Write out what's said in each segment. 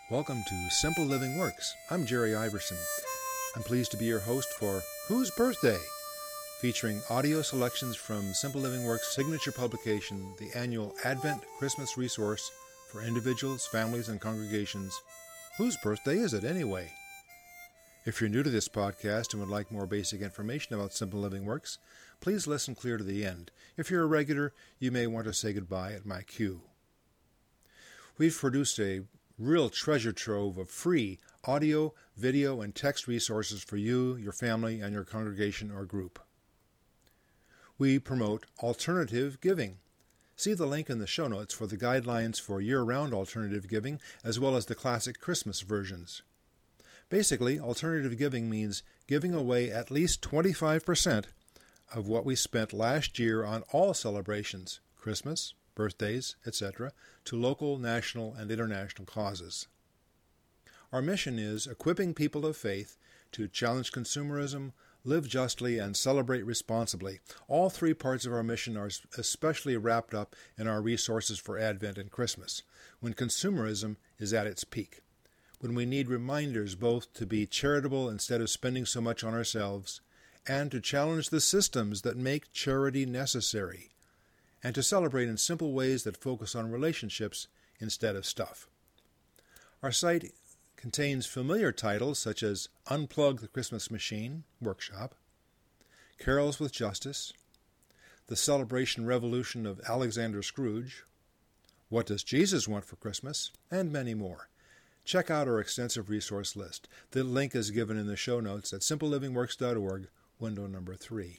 Welcome to Simple Living Works. I'm Jerry Iverson. I'm pleased to be your host for Whose Birthday? Featuring audio selections from Simple Living Works' signature publication, the annual Advent Christmas resource for individuals, families, and congregations. Whose birthday is it anyway? If you're new to this podcast and would like more basic information about Simple Living Works, please listen clear to the end. If you're a regular, you may want to say goodbye at my cue. We've produced a real treasure trove of free audio, video, and text resources for you, your family, and your congregation or group. We promote alternative giving. See the link in the show notes for the guidelines for year-round alternative giving, as well as the classic Christmas versions. Basically, alternative giving means giving away at least 25% of what we spent last year on all celebrations, Christmas, birthdays, etc., to local, national, and international causes. Our mission is equipping people of faith to challenge consumerism, live justly, and celebrate responsibly. All three parts of our mission are especially wrapped up in our resources for Advent and Christmas, when consumerism is at its peak, when we need reminders both to be charitable instead of spending so much on ourselves, and to challenge the systems that make charity necessary, and to celebrate in simple ways that focus on relationships instead of stuff. Our site contains familiar titles such as Unplug the Christmas Machine Workshop, Carols with Justice, The Celebration Revolution of Alexander Scrooge, What Does Jesus Want for Christmas, and many more. Check out our extensive resource list. The link is given in the show notes at simplelivingworks.org, window number 3.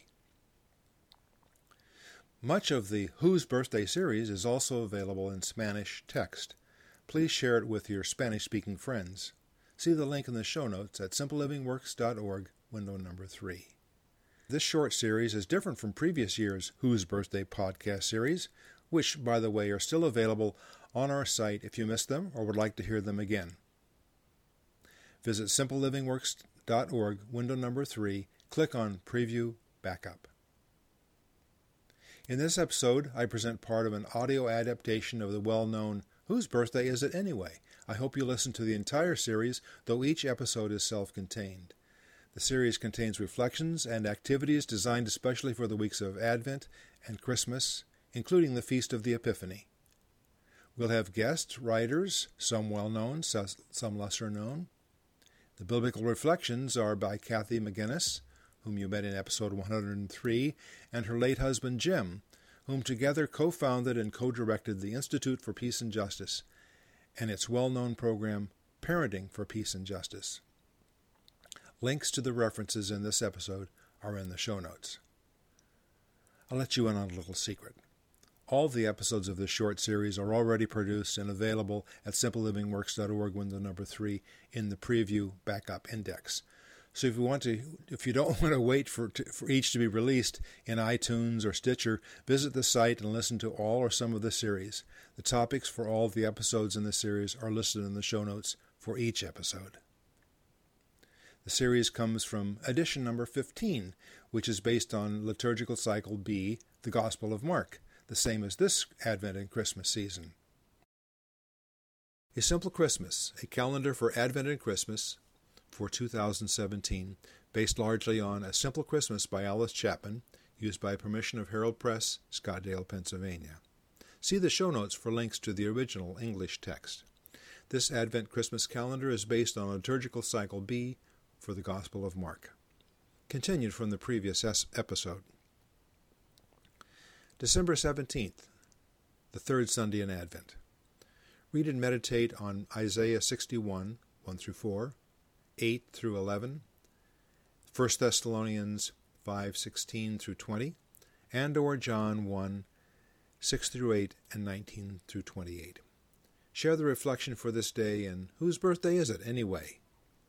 Much of the Whose Birthday series is also available in Spanish text. Please share it with your Spanish-speaking friends. See the link in the show notes at simplelivingworks.org, window number 3. This short series is different from previous year's Whose Birthday podcast series, which, by the way, are still available on our site if you missed them or would like to hear them again. Visit simplelivingworks.org, window number 3, click on Preview Backup. In this episode, I present part of an audio adaptation of the well-known Whose Birthday Is It Anyway? I hope you listen to the entire series, though each episode is self-contained. The series contains reflections and activities designed especially for the weeks of Advent and Christmas, including the Feast of the Epiphany. We'll have guests, writers, some well-known, some lesser-known. The biblical reflections are by Kathy McGinnis, whom you met in episode 103, and her late husband Jim, whom together co-founded and co-directed the Institute for Peace and Justice and its well-known program, Parenting for Peace and Justice. Links to the references in this episode are in the show notes. I'll let you in on a little secret. All the episodes of this short series are already produced and available at simplelivingworks.org, window number 3, in the Preview Backup Index. So if you don't want to wait for each to be released in iTunes or Stitcher, visit the site and listen to all or some of the series. The topics for all of the episodes in the series are listed in the show notes for each episode. The series comes from edition number 15, which is based on liturgical cycle B, the Gospel of Mark, the same as this Advent and Christmas season. A Simple Christmas, a calendar for Advent and Christmas for 2017, based largely on A Simple Christmas by Alice Chapman, used by permission of Herald Press, Scottsdale, Pennsylvania. See the show notes for links to the original English text. This Advent Christmas calendar is based on liturgical cycle B for the Gospel of Mark. Continued from the previous episode. December 17th, the third Sunday in Advent. Read and meditate on Isaiah 61, 1 through 4, 8 through 11, 1 Thessalonians 5:16 through 20, and or John 1, 6 through 8, and 19 through 28. Share the reflection for this day and whose birthday is it anyway?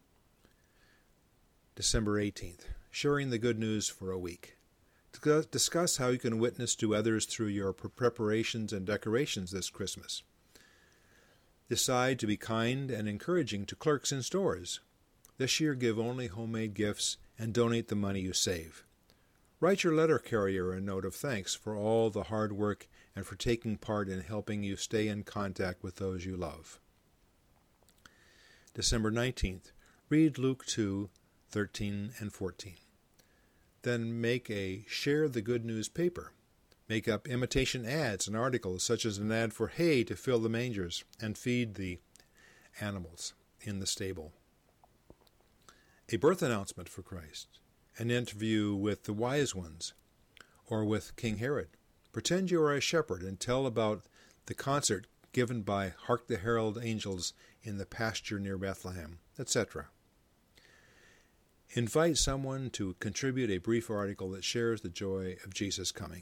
December 18th, sharing the good news for a week. Discuss how you can witness to others through your preparations and decorations this Christmas. Decide to be kind and encouraging to clerks in stores. This year, give only homemade gifts and donate the money you save. Write your letter carrier a note of thanks for all the hard work and for taking part in helping you stay in contact with those you love. December 19th, read Luke 2:13 and 14. Then make a Share the Good News paper. Make up imitation ads and articles, such as an ad for hay to fill the mangers and feed the animals in the stable. A birth announcement for Christ. An interview with the wise ones, or with King Herod. Pretend you are a shepherd and tell about the concert given by Hark the Herald Angels in the pasture near Bethlehem, etc. Invite someone to contribute a brief article that shares the joy of Jesus coming.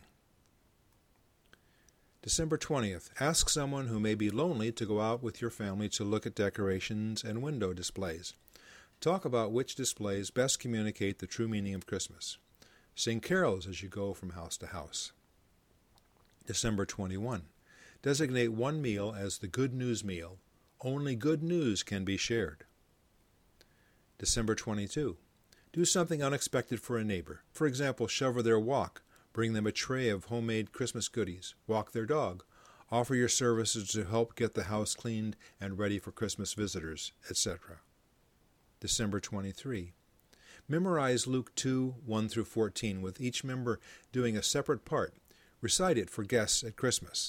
December 20th, ask someone who may be lonely to go out with your family to look at decorations and window displays. Talk about which displays best communicate the true meaning of Christmas. Sing carols as you go from house to house. December 21, designate one meal as the Good News meal. Only good news can be shared. December 22, do something unexpected for a neighbor. For example, shovel their walk. Bring them a tray of homemade Christmas goodies. Walk their dog. Offer your services to help get the house cleaned and ready for Christmas visitors, etc. December 23. Memorize Luke 2:1 through 14, with each member doing a separate part. Recite it for guests at Christmas.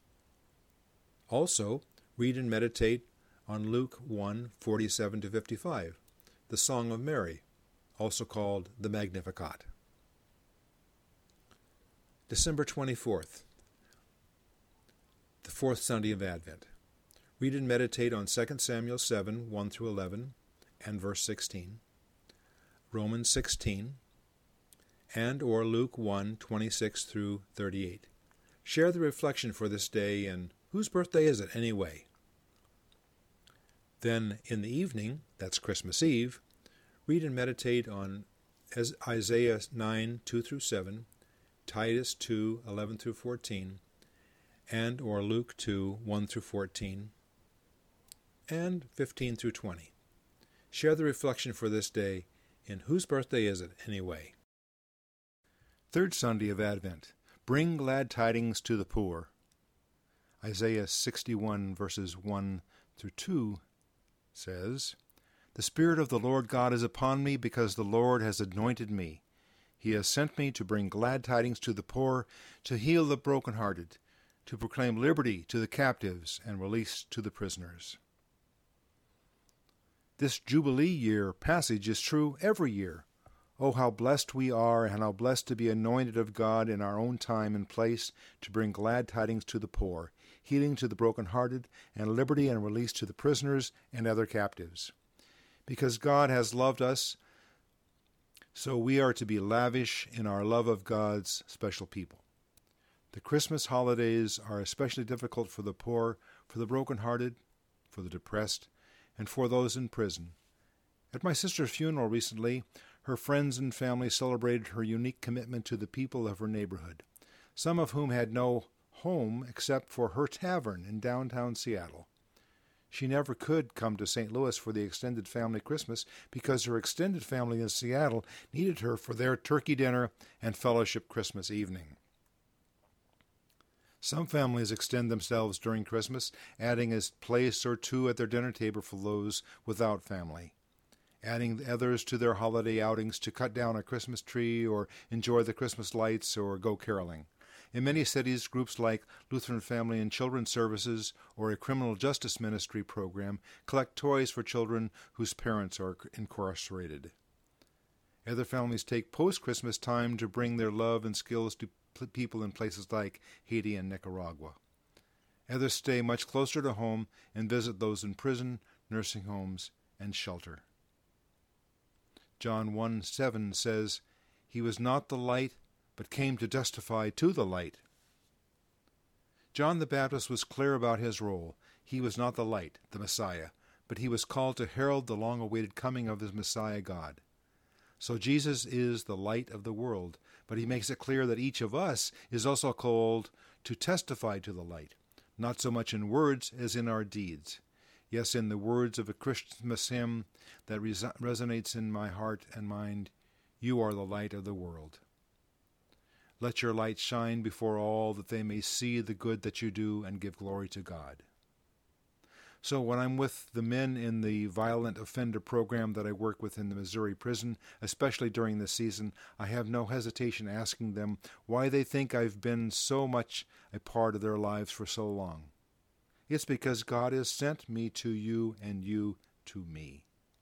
Also, read and meditate on Luke 1:47 to 55, the Song of Mary, also called the Magnificat. December 24th, the fourth Sunday of Advent. Read and meditate on 2 Samuel 7:1 through 11 and verse 16, Romans 16, and or Luke 1:26 through 38. Share the reflection for this day and whose birthday is it anyway? Then in the evening, that's Christmas Eve, read and meditate on Isaiah 9:2 through 7, Titus 2:11 through 14, and or Luke 2:1 through 14, and 15 through 20. Share the reflection for this day in whose birthday is it anyway? Third Sunday of Advent. Bring glad tidings to the poor. Isaiah 61 verses 1 through 2 says, The Spirit of the Lord God is upon me, because the Lord has anointed me. He has sent me to bring glad tidings to the poor, to heal the brokenhearted, to proclaim liberty to the captives and release to the prisoners. This Jubilee year passage is true every year. Oh, how blessed we are, and how blessed to be anointed of God in our own time and place to bring glad tidings to the poor, healing to the brokenhearted, and liberty and release to the prisoners and other captives. Because God has loved us, so we are to be lavish in our love of God's special people. The Christmas holidays are especially difficult for the poor, for the brokenhearted, for the depressed, and for those in prison. At my sister's funeral recently, her friends and family celebrated her unique commitment to the people of her neighborhood, some of whom had no home except for her tavern in downtown Seattle. She never could come to St. Louis for the extended family Christmas because her extended family in Seattle needed her for their turkey dinner and fellowship Christmas evening. Some families extend themselves during Christmas, adding a place or two at their dinner table for those without family, adding others to their holiday outings to cut down a Christmas tree or enjoy the Christmas lights or go caroling. In many cities, groups like Lutheran Family and Children's Services or a criminal justice ministry program collect toys for children whose parents are incarcerated. Other families take post-Christmas time to bring their love and skills to people in places like Haiti and Nicaragua. Others stay much closer to home and visit those in prison, nursing homes, and shelter. John 1:7 says, He was not the light, but came to testify to the light. John the Baptist was clear about his role. He was not the light, the Messiah, but he was called to herald the long-awaited coming of his Messiah God. So Jesus is the light of the world, but he makes it clear that each of us is also called to testify to the light, not so much in words as in our deeds. Yes, in the words of a Christmas hymn that resonates in my heart and mind, You are the light of the world. Let your light shine before all, that they may see the good that you do and give glory to God. So when I'm with the men in the violent offender program that I work with in the Missouri prison, especially during this season, I have no hesitation asking them why they think I've been so much a part of their lives for so long. It's because God has sent me to you and you to me.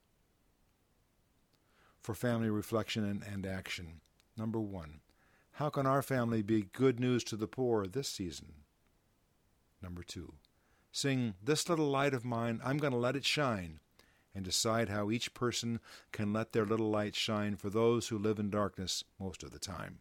For family reflection and action. Number 1, how can our family be good news to the poor this season? Number 2, sing "This Little Light of Mine, I'm going to let it shine," and decide how each person can let their little light shine for those who live in darkness most of the time.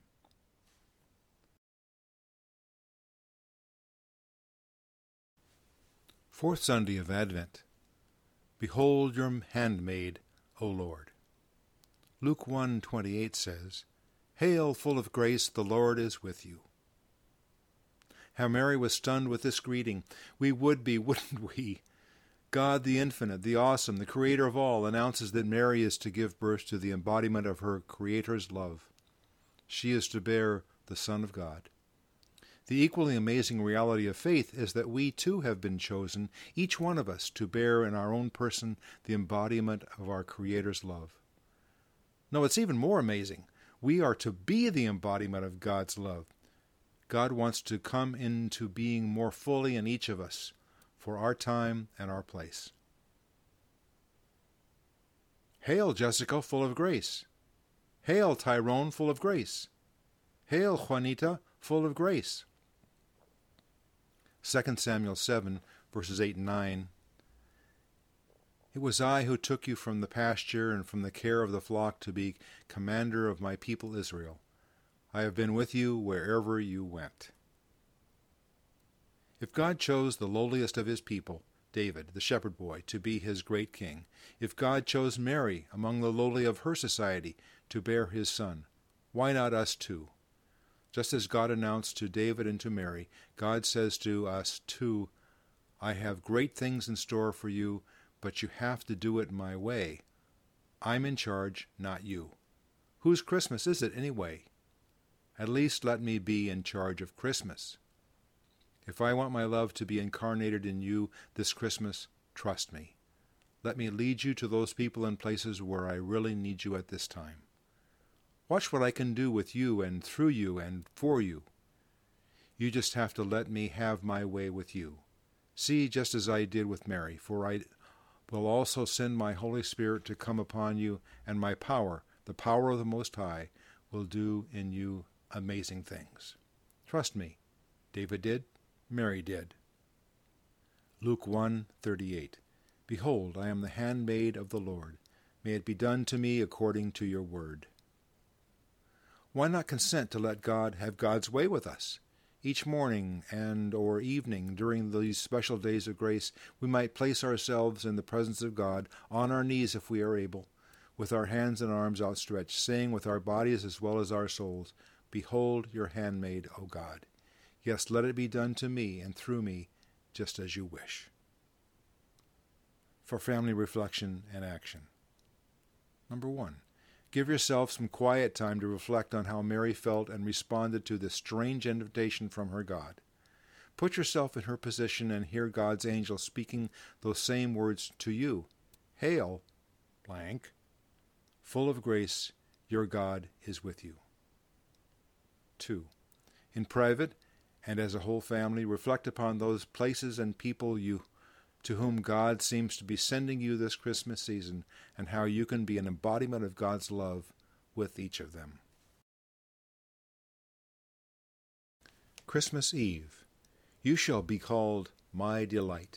Fourth Sunday of Advent. Behold your handmaid, O Lord. Luke 1:28 says, Hail, full of grace, the Lord is with you. How Mary was stunned with this greeting. We would be, wouldn't we? God the infinite, the awesome, the creator of all, announces that Mary is to give birth to the embodiment of her Creator's love. She is to bear the Son of God. The equally amazing reality of faith is that we too have been chosen, each one of us, to bear in our own person the embodiment of our Creator's love. No, it's even more amazing. We are to be the embodiment of God's love. God wants to come into being more fully in each of us for our time and our place. Hail, Jessica, full of grace. Hail, Tyrone, full of grace. Hail, Juanita, full of grace. 2 Samuel 7, verses 8 and 9. It was I who took you from the pasture and from the care of the flock to be commander of my people Israel. I have been with you wherever you went. If God chose the lowliest of his people, David, the shepherd boy, to be his great king, if God chose Mary among the lowly of her society to bear his son, why not us too? Just as God announced to David and to Mary, God says to us too, I have great things in store for you, but you have to do it my way. I'm in charge, not you. Whose Christmas is it anyway? At least let me be in charge of Christmas. If I want my love to be incarnated in you this Christmas, trust me. Let me lead you to those people and places where I really need you at this time. Watch what I can do with you and through you and for you. You just have to let me have my way with you. See, just as I did with Mary, for I will also send my Holy Spirit to come upon you, and my power, the power of the Most High, will do in you amazing things. Trust me. David did. Mary did. Luke 1:38. Behold, I am the handmaid of the Lord. May it be done to me according to your word. Why not consent to let God have God's way with us? Each morning and or evening during these special days of grace, we might place ourselves in the presence of God, on our knees if we are able, with our hands and arms outstretched, saying with our bodies as well as our souls, Behold your handmaid, O God. Yes, let it be done to me and through me, just as you wish. For family reflection and action. Number 1. Give yourself some quiet time to reflect on how Mary felt and responded to this strange invitation from her God. Put yourself in her position and hear God's angel speaking those same words to you. Hail, blank, full of grace, your God is with you. 2. In private, and as a whole family, reflect upon those places and people to whom God seems to be sending you this Christmas season, and how you can be an embodiment of God's love with each of them. Christmas Eve. You shall be called my delight.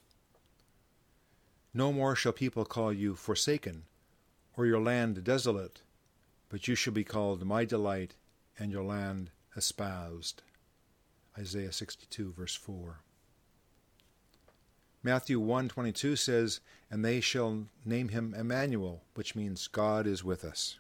No more shall people call you forsaken, or your land desolate, but you shall be called my delight, and your land espoused. Isaiah 62, verse 4. Matthew 1:22 says, And they shall name him Emmanuel, which means God is with us.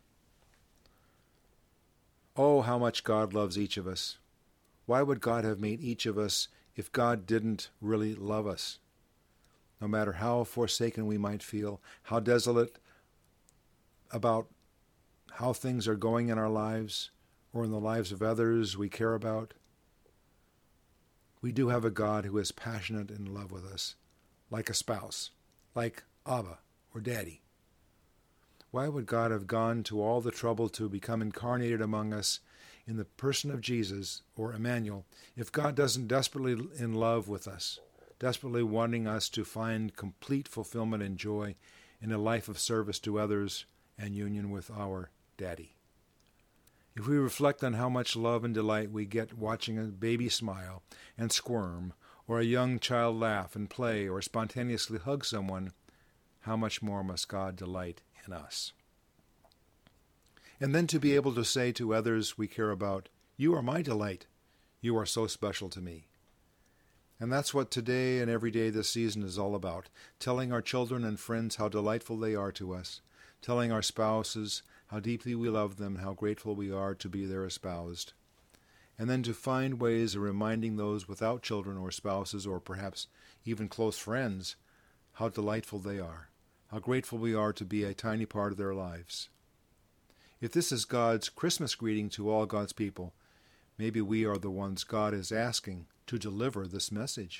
Oh, how much God loves each of us. Why would God have made each of us if God didn't really love us? No matter how forsaken we might feel, how desolate about how things are going in our lives or in the lives of others we care about, we do have a God who is passionate in love with us, like a spouse, like Abba or Daddy? Why would God have gone to all the trouble to become incarnated among us in the person of Jesus, or Emmanuel, if God doesn't desperately in love with us, desperately wanting us to find complete fulfillment and joy in a life of service to others and union with our Daddy? If we reflect on how much love and delight we get watching a baby smile and squirm, or a young child laugh and play, or spontaneously hug someone, how much more must God delight in us? And then to be able to say to others we care about, "You are my delight. You are so special to me." And that's what today and every day this season is all about, telling our children and friends how delightful they are to us, telling our spouses how deeply we love them, how grateful we are to be their espoused, and then to find ways of reminding those without children or spouses or perhaps even close friends how delightful they are, how grateful we are to be a tiny part of their lives. If this is God's Christmas greeting to all God's people, maybe we are the ones God is asking to deliver this message.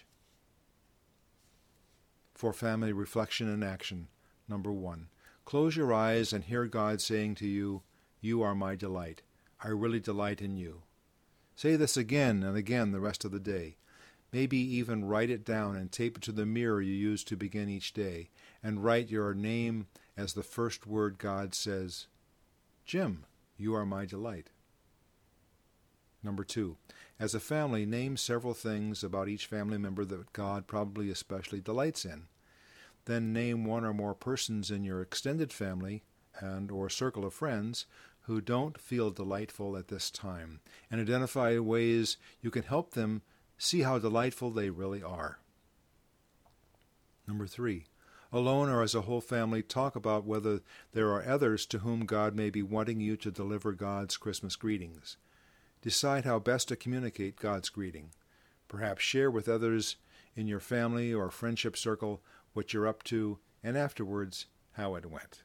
For family reflection and action, number 1, close your eyes and hear God saying to you, "You are my delight. I really delight in you." Say this again and again the rest of the day. Maybe even write it down and tape it to the mirror you use to begin each day, and write your name as the first word God says, "Jim, you are my delight." Number 2, as a family, name several things about each family member that God probably especially delights in. Then name one or more persons in your extended family and or circle of friends who don't feel delightful at this time, and identify ways you can help them see how delightful they really are. Number 3, alone or as a whole family, talk about whether there are others to whom God may be wanting you to deliver God's Christmas greetings. Decide how best to communicate God's greeting. Perhaps share with others in your family or friendship circle what you're up to, and afterwards how it went.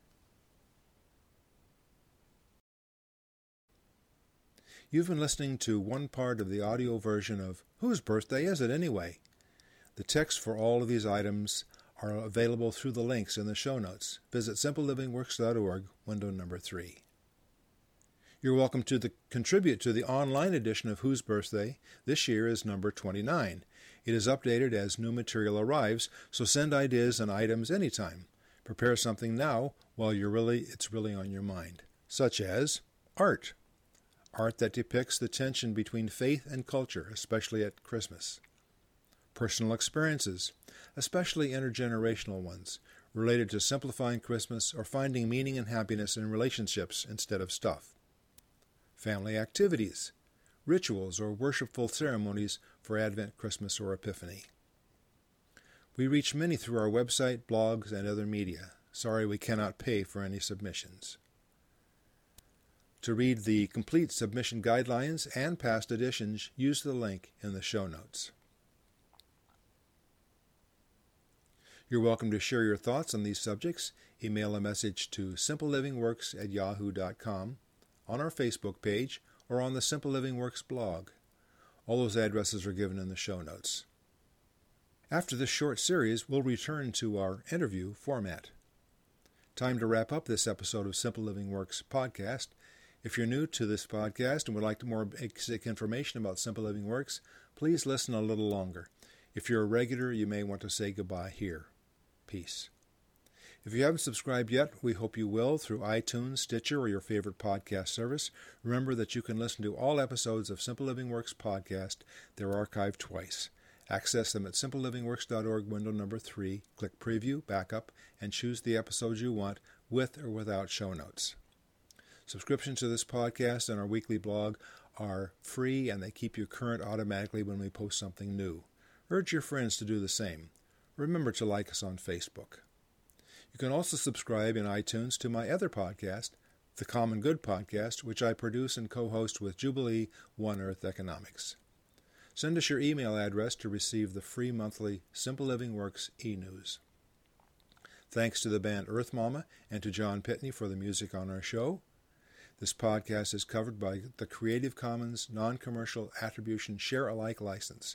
You've been listening to one part of the audio version of Whose Birthday Is It Anyway? The text for all of these items are available through the links in the show notes. Visit simplelivingworks.org, window number 3. You're welcome to contribute to the online edition of Whose Birthday. This year is number 29. It is updated as new material arrives, so send ideas and items anytime. Prepare something now while it's really on your mind, such as art that depicts the tension between faith and culture, especially at Christmas. Personal experiences, especially intergenerational ones, related to simplifying Christmas or finding meaning and happiness in relationships instead of stuff. Family activities, rituals or worshipful ceremonies for Advent, Christmas, or Epiphany. We reach many through our website, blogs, and other media. Sorry we cannot pay for any submissions. To read the complete submission guidelines and past editions, use the link in the show notes. You're welcome to share your thoughts on these subjects. Email a message to simplelivingworks@yahoo.com, on our Facebook page, or on the Simple Living Works blog. All those addresses are given in the show notes. After this short series, we'll return to our interview format. Time to wrap up this episode of Simple Living Works podcast. If you're new to this podcast and would like more basic information about Simple Living Works, please listen a little longer. If you're a regular, you may want to say goodbye here. Peace. If you haven't subscribed yet, we hope you will through iTunes, Stitcher, or your favorite podcast service. Remember that you can listen to all episodes of Simple Living Works podcast. They're archived twice. Access them at simplelivingworks.org, window number 3. Click Preview, Backup, and choose the episodes you want with or without show notes. Subscriptions to this podcast and our weekly blog are free, and they keep you current automatically when we post something new. Urge your friends to do the same. Remember to like us on Facebook. You can also subscribe in iTunes to my other podcast, The Common Good Podcast, which I produce and co-host with Jubilee One Earth Economics. Send us your email address to receive the free monthly Simple Living Works e-news. Thanks to the band Earth Mama and to John Pitney for the music on our show. This podcast is covered by the Creative Commons Non-Commercial Attribution Share-alike license.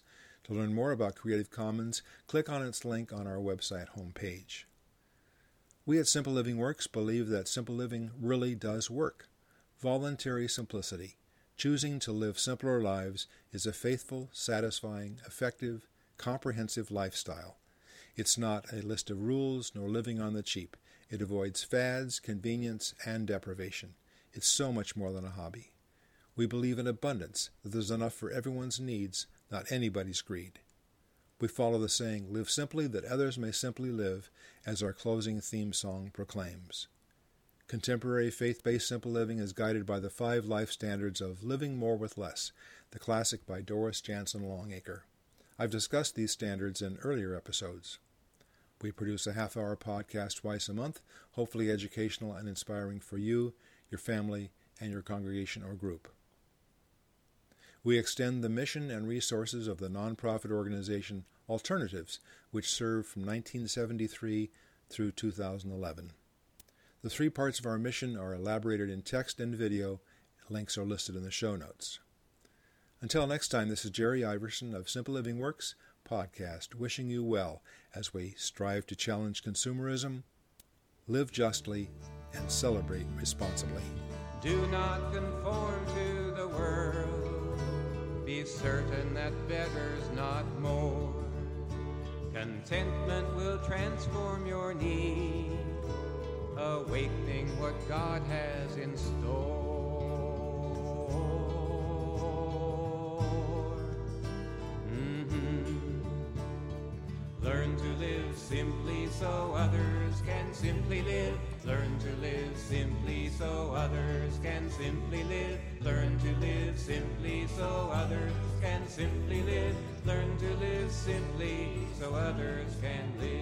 To learn more about Creative Commons, click on its link on our website homepage. We at Simple Living Works believe that simple living really does work. Voluntary simplicity, choosing to live simpler lives, is a faithful, satisfying, effective, comprehensive lifestyle. It's not a list of rules nor living on the cheap. It avoids fads, convenience, and deprivation. It's so much more than a hobby. We believe in abundance, that there's enough for everyone's needs, not anybody's greed. We follow the saying, "Live simply that others may simply live," as our closing theme song proclaims. Contemporary faith-based simple living is guided by the 5 life standards of Living More with Less, the classic by Doris Jansen Longacre. I've discussed these standards in earlier episodes. We produce a half-hour podcast twice a month, hopefully educational and inspiring for you, your family, and your congregation or group. We extend the mission and resources of the nonprofit organization Alternatives, which served from 1973 through 2011. The 3 parts of our mission are elaborated in text and video. Links are listed in the show notes. Until next time, this is Jerry Iverson of Simple Living Works podcast, wishing you well as we strive to challenge consumerism, live justly, and celebrate responsibly. Do not conform to the world. Be certain that better's not more. Contentment will transform your need, awakening what God has in store. Learn to live simply so others can simply live. Learn to live simply so others can simply live. Learn to live simply so others can simply live. Learn to live simply so others can live.